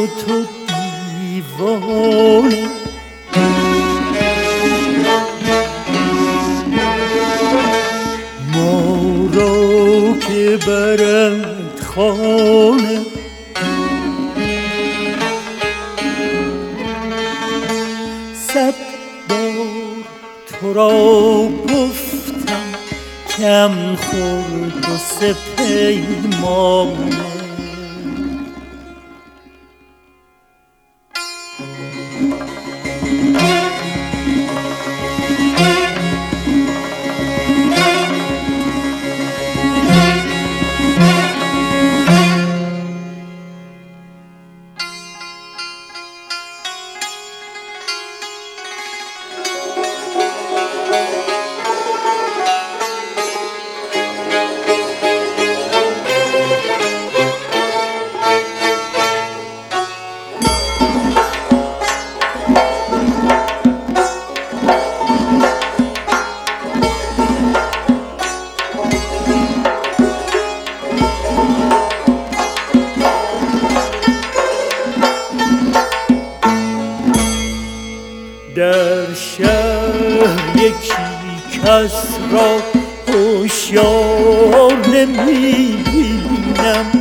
تو دیوانه، ما را که برد خانه. صد بار تو را گفتم کم خورد و سپیمانه. در شهر یکی کس را هوشیار نمی‌بینم،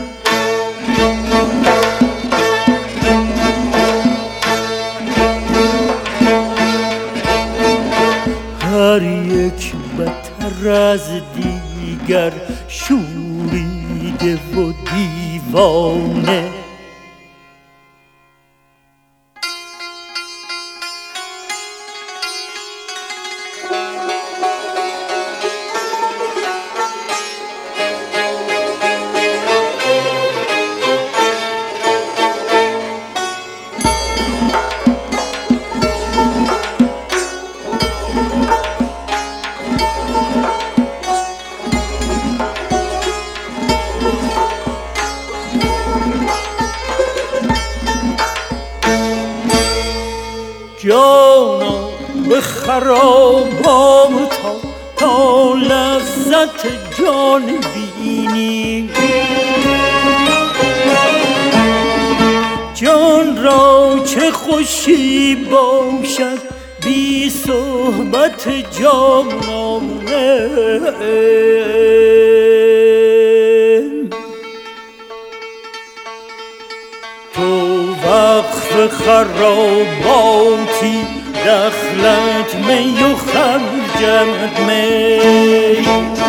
هر یک بتر از دیگر شوریده و دیوانه. جانا به خرابات تا لذت جان بینی، جان را چه خوشی باشد بی صحبت جانانه. تو وقف خراباتی دخلت می و خرجت می،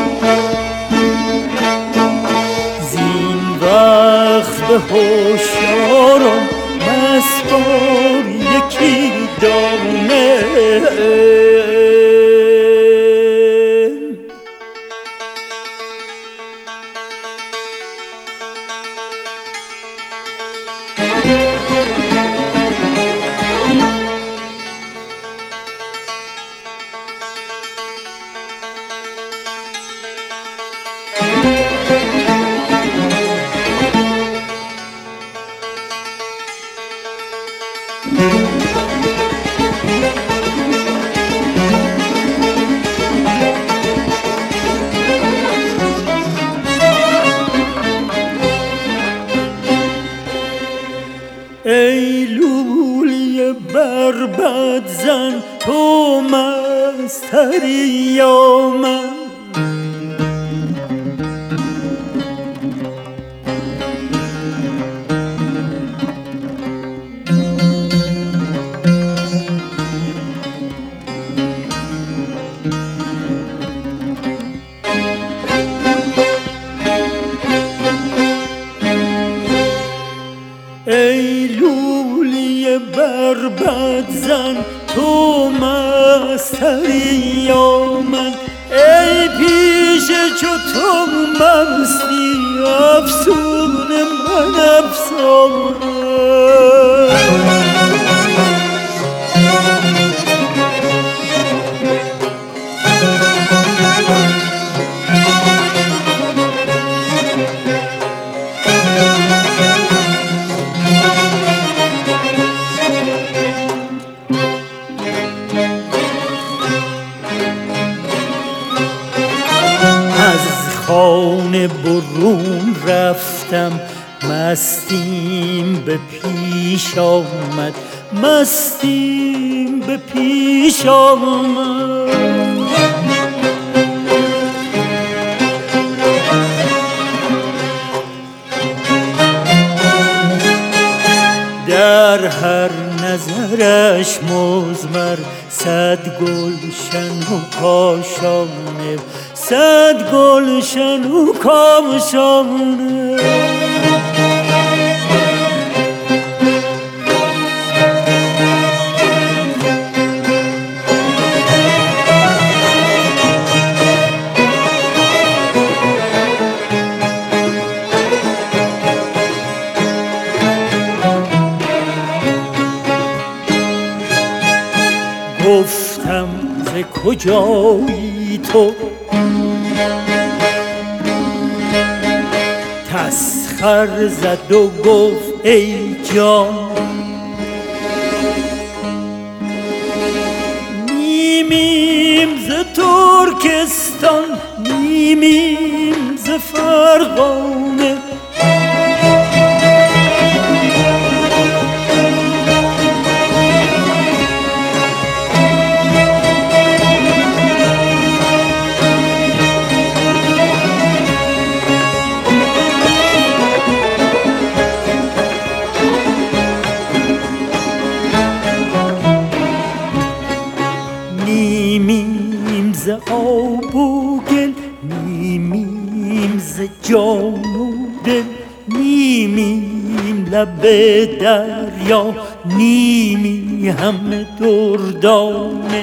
زین وقف به هوشیاران مسپار یکی دانه. ای لولی بربد زن تو مستری یا من، ای لولی بربد زن تو مستری یا من، ای پیش چو تو مستی افسون من افسانه. خانه برون رفتم مستیم به پیش آمد، مستیم به پیش آمد. در هر نظرش مضمر صد گلشن و کاشانه، صد گلشن و کاشانه. گفتم ز کجایی تو، تسخر زد و گفت ای جان، نیمیم ز ترکستان، نیمیم ز فرغانه. نیمیم ز آب و گل، نیمیم ز جان و دل، نیمیم لب دریا، نیمی همه دردانه.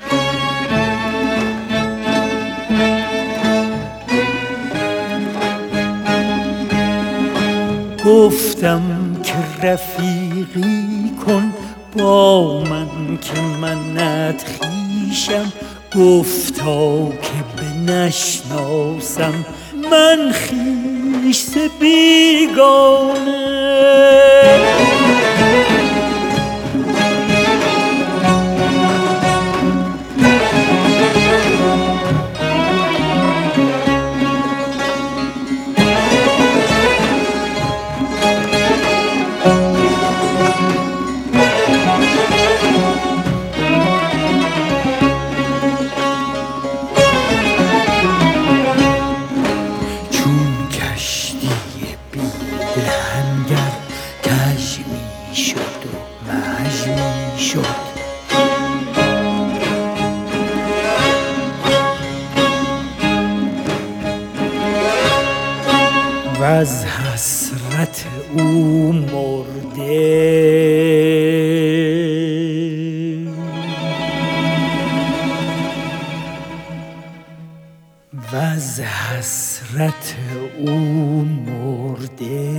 گفتم که رفیقی کن با من که منت خویشم، گفتا که بنشناسم من خویش ز بیگانه. وز حسرت او مرده، وز حسرت او مرده.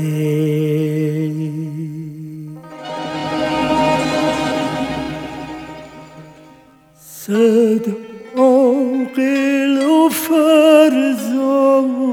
صد عاقل و فرزانه